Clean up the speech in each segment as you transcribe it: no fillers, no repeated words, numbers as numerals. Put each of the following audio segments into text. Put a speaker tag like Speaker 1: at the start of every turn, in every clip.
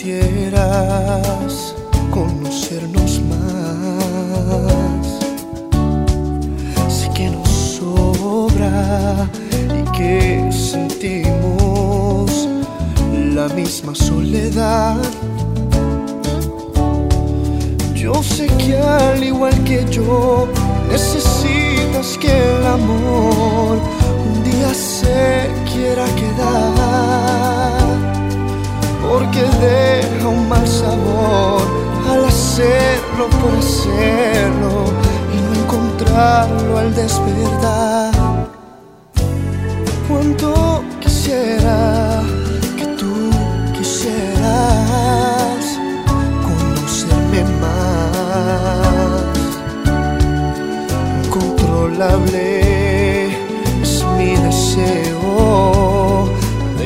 Speaker 1: permitieras conocernos más. Sé que nos sobra y que sentimos la misma soledad. Yo sé que al igual que yo necesitas que el amor un día se quiera quedar, porque deja un mal sabor al hacerlo por hacerlo y no encontrarlo al despertar. Cuánto quisiera que tú quisieras conocerme más. Incontrolable es mi deseo de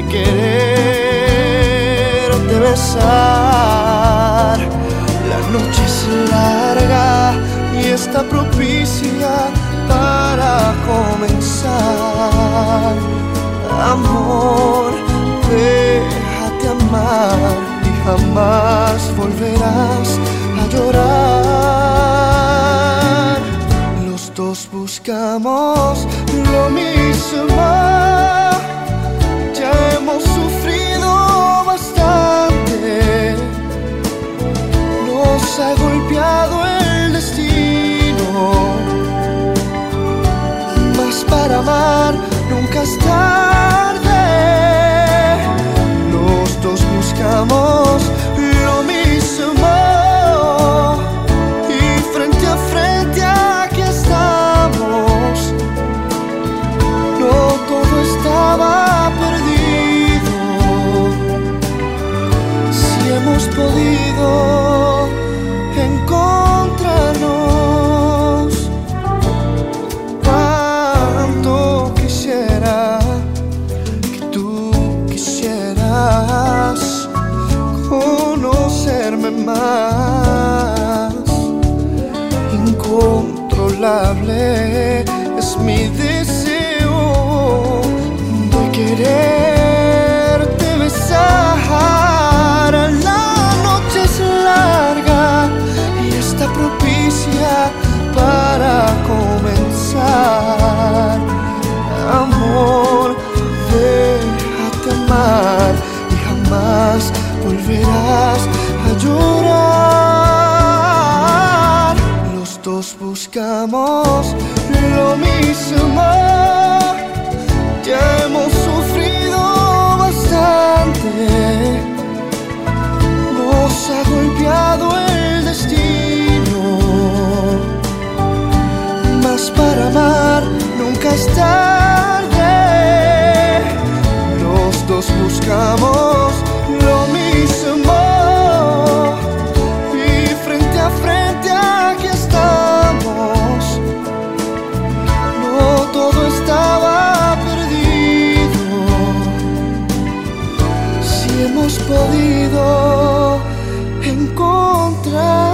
Speaker 1: quererte besar. La noche es larga y está propicia para comenzar. Amor, déjate amar y jamás volverás a llorar. Los dos buscamos lo mismo, ya hemos sufrido bastante, nos ha golpeado el destino, mas para amar nunca es tarde. Los dos buscamos lo mismo y frente a frente aquí estamos. No todo estaba perdido si hemos podido encontrarnos. Cuánto quisiera que tú quisieras conocerme más. Incontrolable es mi deseo de quererte besar. La noche es larga y está propicia para comenzar. Amor, déjate amar y jamás volverás a llorar. Los dos buscamos lo mismo, ya hemos sufrido bastante, nos ha golpeado el destino, mas para amar nunca es tarde. Los dos buscamos lo mismo y frente a frente aquí estamos. No todo estaba perdido si hemos podido encontrar.